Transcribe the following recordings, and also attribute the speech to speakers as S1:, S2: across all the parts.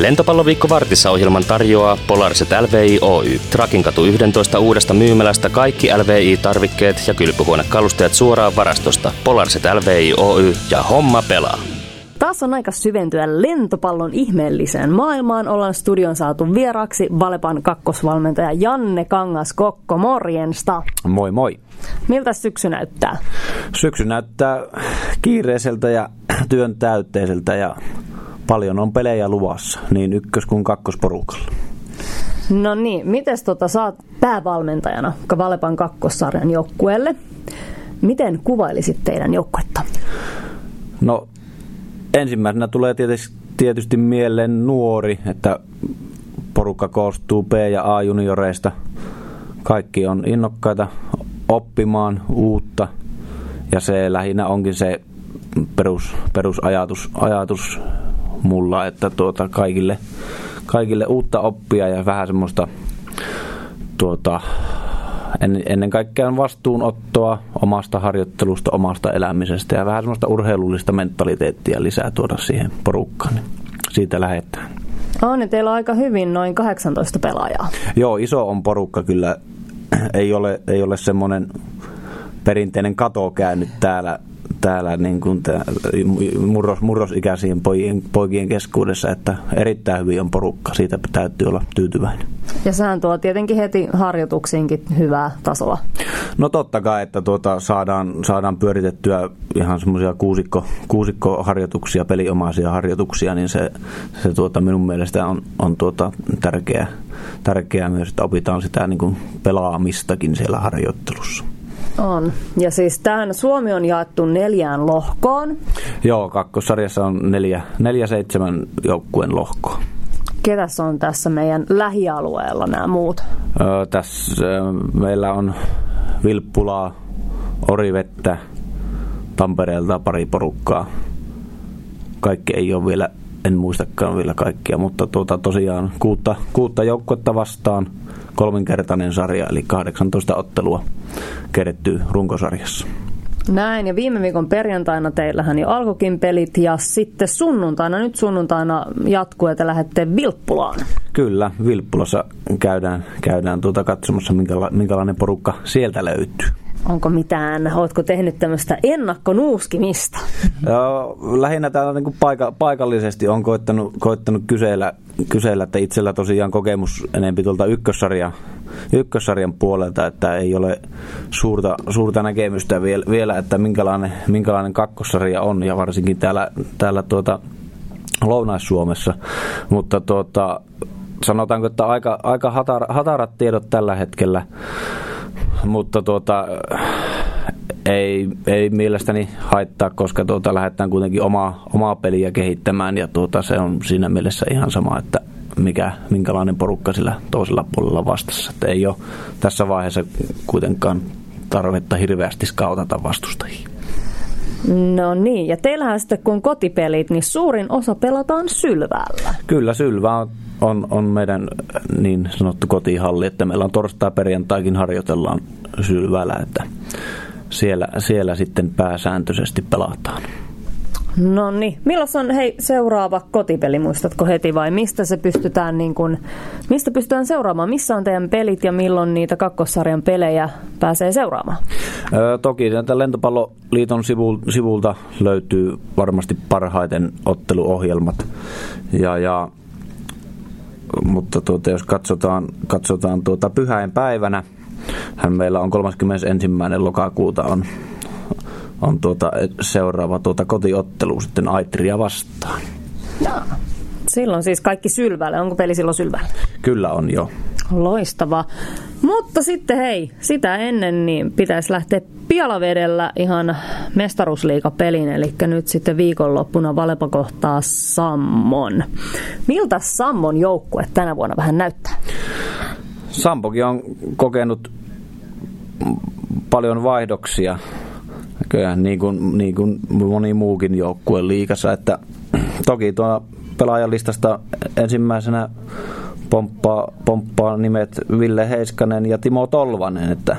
S1: Lentopalloviikko Vartissa -ohjelman tarjoaa Polarset LVI Oy. Trakinkatu 11 uudesta myymälästä kaikki LVI-tarvikkeet ja kylpyhuonekalusteet suoraan varastosta. Polarset LVI Oy ja homma pelaa.
S2: Taas on aika syventyä lentopallon ihmeelliseen maailmaan. Ollaan studion saatu vieraaksi Valepan kakkosvalmentaja Janne Kangas-Kokko. Morjensta.
S3: Moi moi.
S2: Miltä syksy näyttää?
S3: Syksy näyttää kiireiseltä ja työn täytteiseltä ja paljon on pelejä luvassa, niin ykkös- kuin kakkosporukalla.
S2: No niin, mites sä oot päävalmentajana Valepan kakkossarjan joukkueelle? Miten kuvailisit teidän joukkuetta?
S3: No ensimmäisenä tulee tietysti mieleen nuori, että porukka koostuu B- ja A-junioreista. Kaikki on innokkaita oppimaan uutta ja se lähinnä onkin se perusajatus mulla, että kaikille uutta oppia ja vähän semmoista ennen kaikkea vastuunottoa omasta harjoittelusta, omasta elämisestä ja vähän semmoista urheilullista mentaliteettia lisää tuoda siihen porukkaan. Siitä lähdetään.
S2: Niin teillä on aika hyvin noin 18 pelaajaa. Joo,
S3: iso on porukka kyllä. Ei ole semmoinen perinteinen kato käynyt täällä niin kuin murrosikäisien poikien keskuudessa, että erittäin hyvin on porukka. Siitä täytyy olla tyytyväinen.
S2: Ja sehän tuo tietenkin heti harjoituksiinkin hyvää tasoa.
S3: No totta kai, että saadaan pyöritettyä ihan semmoisia kuusikkoharjoituksia, peliomaisia harjoituksia, niin se minun mielestä on tärkeää myös, että opitaan sitä niin kuin pelaamistakin siellä harjoittelussa.
S2: On. Ja siis tähän Suomi on jaettu 4 lohkoon.
S3: Joo, kakkossarjassa on 4-7 joukkueen lohkoa.
S2: Ketäs on tässä meidän lähialueella nämä muut?
S3: Tässä meillä on Vilppulaa, Orivettä, Tampereelta pari porukkaa. Kaikki ei ole vielä, en muistakaan vielä kaikkia, mutta tosiaan kuutta joukkuetta vastaan 3-kertainen sarja, eli 18 ottelua kerettyy runkosarjassa.
S2: Näin, ja viime viikon perjantaina teillähän jo alkoikin pelit, ja sitten sunnuntaina jatkuu, että lähdette Vilppulaan.
S3: Kyllä, Vilppulassa käydään katsomassa, minkälainen porukka sieltä löytyy.
S2: Ootko tehnyt tämmöistä ennakkonuuskimista?
S3: Lähinnä täällä niin kuin paikallisesti on koittanut kysellä, että itsellä tosiaan kokemus enempi tuolta ykkössarjan puolelta, että ei ole suurta näkemystä vielä, että minkälainen kakkossarja on, ja varsinkin täällä Lounais-Suomessa, mutta sanotaanko, että aika hatarat tiedot tällä hetkellä, mutta ei mielestäni haittaa, koska lähdetään kuitenkin omaa peliä kehittämään, ja se on siinä mielessä ihan sama, että minkälainen porukka sillä toisella puolella vastassa. Että ei ole tässä vaiheessa kuitenkaan tarvetta hirveästi skautata vastustajia.
S2: No niin, ja teillähän sitten kun kotipelit, niin suurin osa pelataan Sylväällä.
S3: Kyllä, Sylvä on meidän niin sanottu kotihalli, että meillä on torstai-perjantaikin harjoitellaan Sylväällä, että siellä sitten pääsääntöisesti pelataan.
S2: No niin, milloin on seuraava kotipeli, muistatko heti, vai mistä pystytään seuraamaan? Missä on teidän pelit ja milloin niitä kakkossarjan pelejä pääsee seuraamaan?
S3: Toki Lentopalloliiton sivulta löytyy varmasti parhaiten otteluohjelmat, mutta jos katsotaan pyhäinpäivänä, meillä on 31. lokakuuta on seuraava kotiottelu sitten Aitria vastaan.
S2: No, silloin siis kaikki Sylväällä. Onko peli silloin Sylväällä?
S3: Kyllä on, jo.
S2: Loistavaa. Mutta sitten sitä ennen niin pitäisi lähteä Pialavedellä ihan mestaruusliigapeliin, eli nyt sitten viikonloppuna Valepa kohtaa Sammon. Miltä Sammon joukkue tänä vuonna vähän näyttää?
S3: Sampokin on kokenut paljon vaihdoksia. Kyllä, niin kuin moni muukin joukkue liigassa, että toki tuo pelaajalistasta ensimmäisenä pomppaa nimet Ville Heiskanen ja Timo Tolvanen, että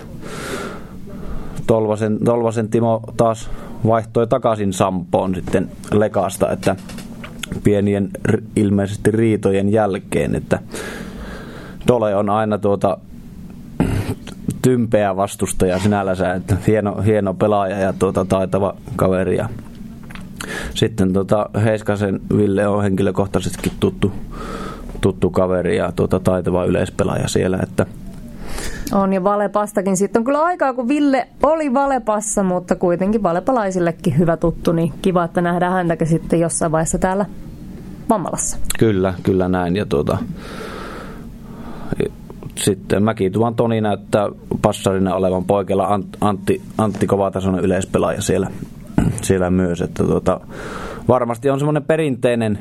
S3: Tolvasen Timo taas vaihtoi takaisin Sampoon sitten Lekasta, että pienien ilmeisesti riitojen jälkeen, että Dole on aina tympeä vastustaja sinällänsä, että hieno pelaaja ja taitava kaveri. Ja sitten Heiskasen Ville on henkilökohtaisestikin tuttu kaveri ja taitava yleispelaaja siellä, että
S2: on, ja Valepastakin sitten on kyllä aikaa, kun Ville oli Valepassa, mutta kuitenkin valepalaisillekin hyvä tuttu, niin kiva, että nähdään häntäkin sitten jossain vaiheessa täällä Vammalassa.
S3: Kyllä näin, ja sitten Mäkituvan Toni näyttää passarina olevan poikella Antti kovatasoinen yleispelaaja siellä myös, että varmasti on semmoinen perinteinen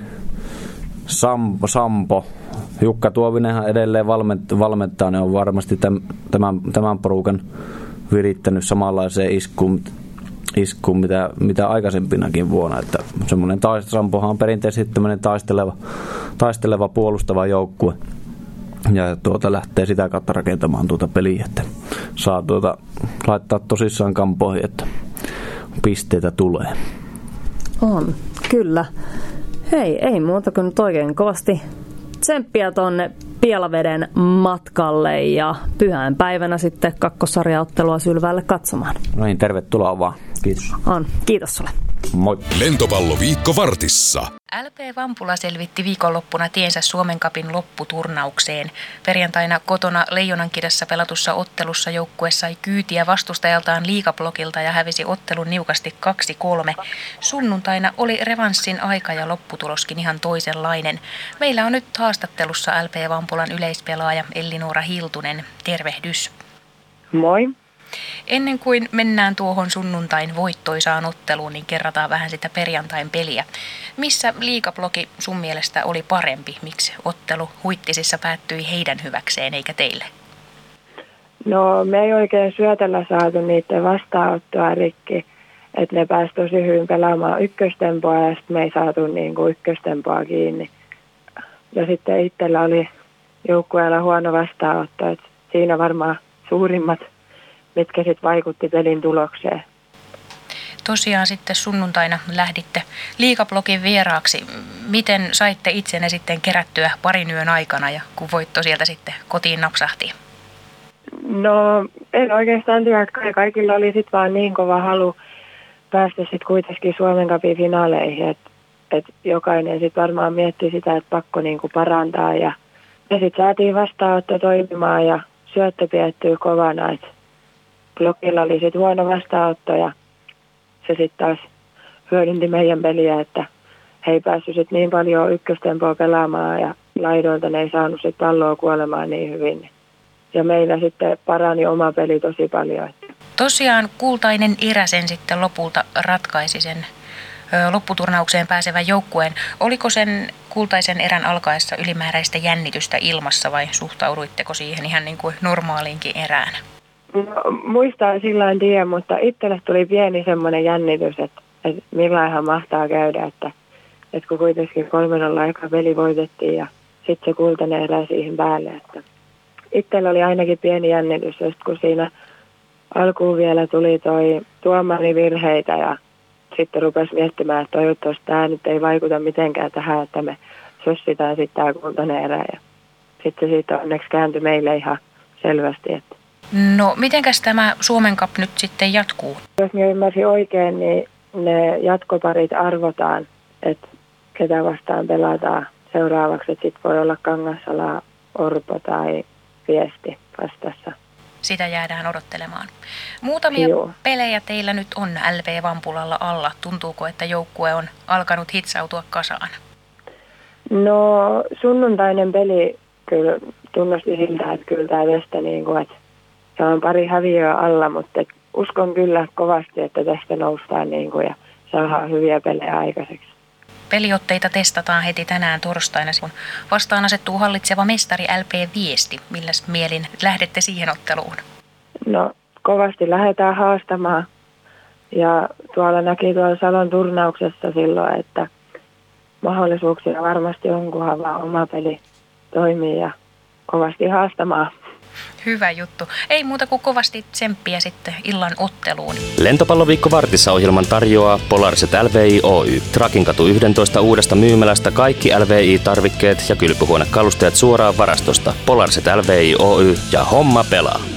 S3: Sampo. Jukka Tuovinenhan edelleen valmentaa, ne on varmasti tämän porukan virittänyt samanlaiseen iskuun mitä aikaisempinakin vuonna, että semmoinen Sampohan on perinteisesti tämmöinen taisteleva puolustava joukkue. Ja lähtee sitä kautta rakentamaan peliä, että saa laittaa tosissaan kampoihin, että pisteitä tulee.
S2: On, kyllä. Hei, ei muuta kuin nyt oikein kovasti tsemppiä tonne Pielaveden matkalle ja pyhäinpäivänä sitten kakkosarjaottelua Sylväälle katsomaan.
S3: No niin, tervetuloa vaan. Kiitos.
S2: On, kiitos sulle.
S3: Moi.
S4: Lentopalloviikko Vartissa.
S5: LP Vampula selvitti viikonloppuna tiensä Suomen Cupin lopputurnaukseen. Perjantaina kotona Leijonankidassa pelatussa ottelussa joukkue sai kyytiä vastustajaltaan liigablokilta ja hävisi ottelun niukasti 2-3. Sunnuntaina oli revanssin aika ja lopputuloskin ihan toisenlainen. Meillä on nyt haastattelussa LP Vampulan yleispelaaja Elli-Noora Hiltunen. Tervehdys.
S6: Moi.
S5: Ennen kuin mennään tuohon sunnuntain voittoisaan otteluun, niin kerrataan vähän sitä perjantain peliä. Missä liigabloki sun mielestä oli parempi? Miksi ottelu Huittisissa päättyi heidän hyväkseen eikä teille?
S6: No me ei oikein syötellä saatu niiden vastaanottoa rikki, että ne pääsi tosi hyvin pelaamaan ykköstempoa ja sitten me ei saatu ykköstempoa kiinni. Ja sitten itsellä oli joukkueella huono vastaanotto, että siinä varmaan suurimmat, mitkä sitten vaikutti pelin tulokseen.
S5: Tosiaan sitten sunnuntaina lähditte liigablokin vieraaksi. Miten saitte itsenne sitten kerättyä parin yön aikana ja kun voitto sieltä sitten kotiin napsahti?
S6: No en oikeastaan tiedä, että kaikilla oli sitten vaan niin kova halu päästä sitten kuitenkin Suomen Cupin finaaleihin, että jokainen sitten varmaan mietti sitä, että pakko parantaa ja sitten saatiin vastaanotto toimimaan ja syöttö piettyy kovana, että blokilla oli sitten huono vastaanotto ja se sitten taas hyödynti meidän peliä, että he ei päässyt sitten niin paljon ykköstempoa pelaamaan ja laidoilta ne ei saanut sitten palloa kuolemaan niin hyvin. Ja meillä sitten parani oma peli tosi paljon.
S5: Tosiaan kultainen erä sen sitten lopulta ratkaisi sen lopputurnaukseen pääsevän joukkueen. Oliko sen kultaisen erän alkaessa ylimääräistä jännitystä ilmassa vai suhtauduitteko siihen ihan niin kuin normaaliinkin erään?
S6: No, muistaa sillä en tiedä, mutta itselle tuli pieni semmoinen jännitys, että millainhan mahtaa käydä, että kun kuitenkin 3-0 aika peli voitettiin ja sitten se kultainen erä siihen päälle. Että itsellä oli ainakin pieni jännitys, kun siinä alkuun vielä tuli toi tuomarivirheitä ja sitten rupesi miettimään, että toivottavasti tämä nyt ei vaikuta mitenkään tähän, että me sössitään sitten tämä kultainen erä. Ja sitten siitä onneksi kääntyi meille ihan selvästi. Että
S5: no, mitenkäs tämä Suomen Cup nyt sitten jatkuu?
S6: Jos minä ymmärsin oikein, niin ne jatkoparit arvotaan, että ketä vastaan pelataan seuraavaksi. Että sitten voi olla Kangassala, Orpo tai Viesti vastassa.
S5: Sitä jäädään odottelemaan. Muutamia pelejä teillä nyt on LP Vampulalla alla. Tuntuuko, että joukkue on alkanut hitsautua kasaan?
S6: No sunnuntainen peli kyllä tunnusti siltä, että kyllä tämä tästä että se on pari häviöä alla, mutta uskon kyllä kovasti, että tästä noustaan ja saadaan hyviä pelejä aikaiseksi.
S5: Peliotteita testataan heti tänään torstaina, kun vastaan asettuu hallitseva mestari LP Viesti. Milläs mielin lähdette siihen otteluun?
S6: No kovasti lähdetään haastamaan ja näki tuolla Salon turnauksessa silloin, että mahdollisuuksia varmasti on, kunhan vaan oma peli toimii ja kovasti haastamaan.
S5: Hyvä juttu. Ei muuta kuin kovasti tsemppiä sitten illan otteluun.
S1: Lentopalloviikko Vartissa -ohjelman tarjoaa Polariset LVI Oy. Trakinkatu 11 uudesta myymälästä kaikki LVI-tarvikkeet ja kylpyhuonekalusteet suoraan varastosta. Polariset LVI Oy ja homma pelaa.